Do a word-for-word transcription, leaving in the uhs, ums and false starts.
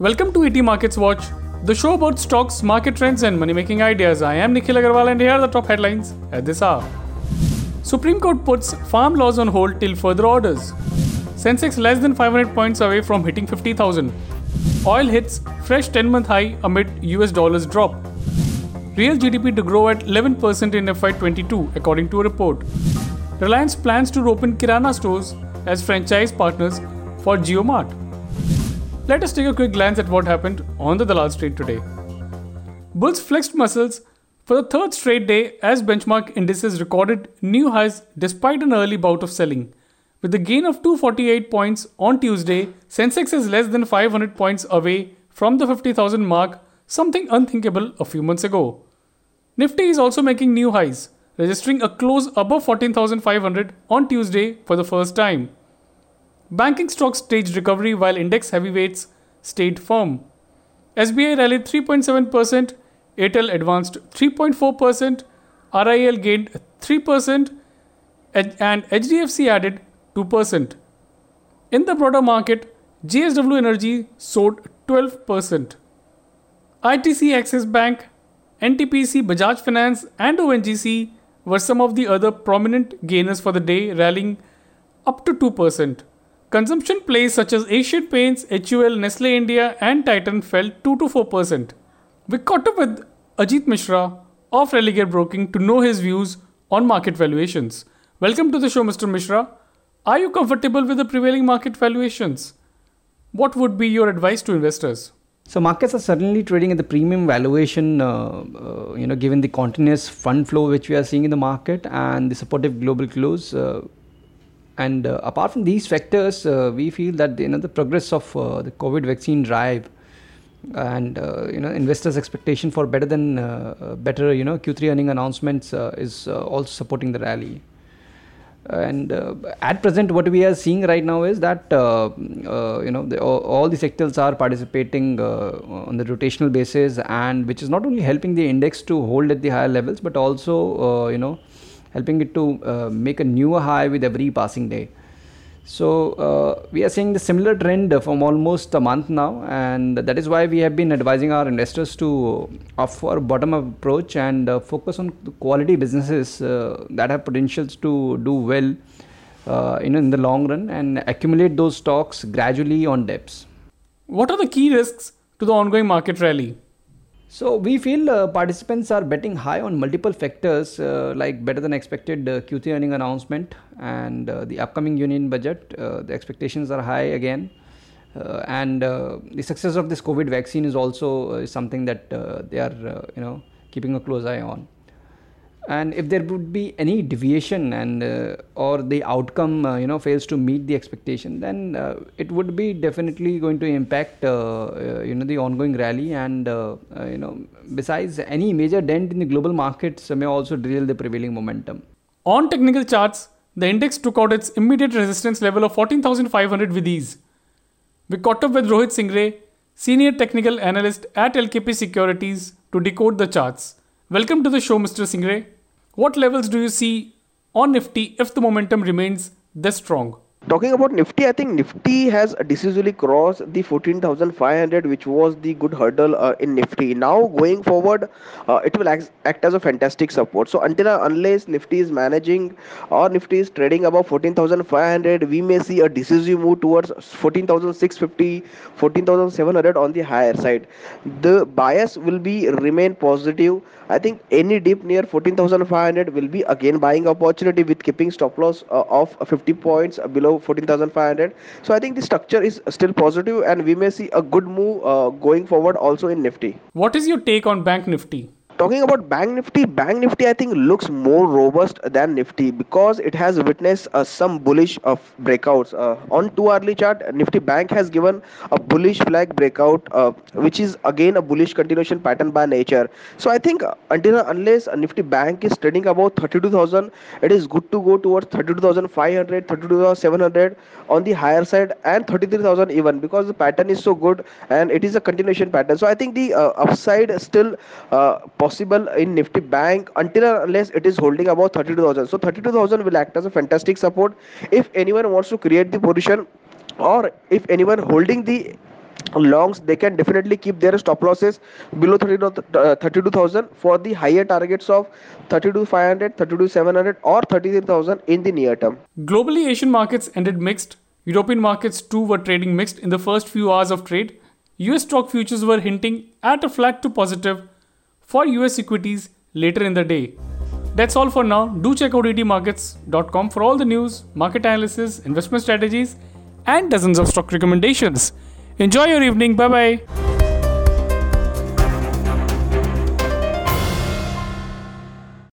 Welcome to E T Markets Watch, the show about stocks, market trends, and money-making ideas. I am Nikhil Agarwal, and here are the top headlines at this hour. Supreme Court puts farm laws on hold till further orders. Sensex less than five hundred points away from hitting fifty thousand. Oil hits fresh ten-month high amid U S dollars drop. Real G D P to grow at eleven percent in F Y twenty-two, according to a report. Reliance plans to open Kirana stores as franchise partners for JioMart. Let us take a quick glance at what happened on the Dalal Street today. Bulls flexed muscles for the third straight day as benchmark indices recorded new highs despite an early bout of selling. With a gain of two hundred forty-eight points on Tuesday, Sensex is less than five hundred points away from the fifty thousand mark, something unthinkable a few months ago. Nifty is also making new highs, registering a close above fourteen thousand five hundred on Tuesday for the first time. Banking stocks staged recovery while index heavyweights stayed firm. S B I rallied three point seven percent, Airtel advanced three point four percent, R I L gained three percent, and H D F C added two percent. In the broader market, J S W Energy soared twelve percent. I T C Axis Bank, N T P C, Bajaj Finance, and O N G C were some of the other prominent gainers for the day, rallying up to two percent. Consumption plays such as Asian Paints, H U L, Nestle India, and Titan fell two to four percent. We caught up with Ajit Mishra of Religare Broking to know his views on market valuations. Welcome to the show, Mister Mishra. Are you comfortable with the prevailing market valuations? What would be your advice to investors? So markets are certainly trading at the premium valuation, uh, uh, you know, given the continuous fund flow which we are seeing in the market and the supportive global close. Uh, and uh, apart from these factors, uh, we feel that you know the progress of uh, the COVID vaccine drive and uh, you know investors' expectation for better than uh, better you know Q three earning announcements uh, is uh, also supporting the rally. And uh, at present, what we are seeing right now is that uh, uh, you know the, all, all the sectors are participating uh, on the rotational basis, and which is not only helping the index to hold at the higher levels, but also uh, you know helping it to uh, make a newer high with every passing day. So uh, we are seeing the similar trend from almost a month now, and that is why we have been advising our investors to opt for a bottom-up approach and uh, focus on the quality businesses uh, that have potentials to do well uh, in, in the long run and accumulate those stocks gradually on dips. What are the key risks to the ongoing market rally? So we feel uh, participants are betting high on multiple factors uh, like better than expected uh, Q three earning announcement and uh, the upcoming union budget. Uh, the expectations are high again, uh, and uh, the success of this COVID vaccine is also uh, something that uh, they are uh, you know keeping a close eye on. And if there would be any deviation and uh, or the outcome uh, you know fails to meet the expectation, then uh, it would be definitely going to impact uh, uh, you know the ongoing rally, and uh, uh, you know besides, any major dent in the global markets may also derail the prevailing momentum. On technical charts, the index took out its immediate resistance level of fourteen thousand five hundred with ease. We caught up with Rohit Singre, senior technical analyst at L K P Securities, to decode the charts. Welcome to the show, Mister Singre. What levels do you see on Nifty if the momentum remains this strong? Talking about Nifty, I think Nifty has decisively crossed the fourteen thousand five hundred, which was the good hurdle uh, in Nifty. Now going forward, uh, it will act, act as a fantastic support. So until uh, unless Nifty is managing or Nifty is trading above fourteen thousand five hundred, we may see a decisive move towards fourteen thousand six hundred fifty, fourteen thousand seven hundred on the higher side. The bias will be remain positive. I think any dip near fourteen thousand five hundred will be again buying opportunity with keeping stop loss uh, of fifty points below fourteen thousand five hundred. So I think the structure is still positive, and we may see a good move uh, going forward also in Nifty. What is your take on Bank Nifty? Talking about Bank Nifty, Bank Nifty I think looks more robust than Nifty because it has witnessed uh, some bullish uh, breakouts. Uh, on two hourly chart, Nifty Bank has given a bullish flag breakout, uh, which is again a bullish continuation pattern by nature. So I think uh, until unless uh, Nifty Bank is trading about thirty-two thousand, it is good to go towards thirty-two thousand five hundred, thirty-two thousand seven hundred on the higher side, and thirty-three thousand even, because the pattern is so good and it is a continuation pattern. So I think the uh, upside is still uh, possible in Nifty Bank until unless it is holding about thirty-two thousand. So thirty-two thousand will act as a fantastic support if anyone wants to create the position, or if anyone holding the longs, they can definitely keep their stop losses below thirty-two thousand for the higher targets of thirty-two five hundred, thirty-two seven hundred or thirty-three thousand in the near term. Globally, Asian markets ended mixed. European markets too were trading mixed in the first few hours of trade. U S stock futures were hinting at a flat to positive for U S equities later in the day. That's all for now. Do check out e t markets dot com for all the news, market analysis, investment strategies, and dozens of stock recommendations. Enjoy your evening. Bye bye.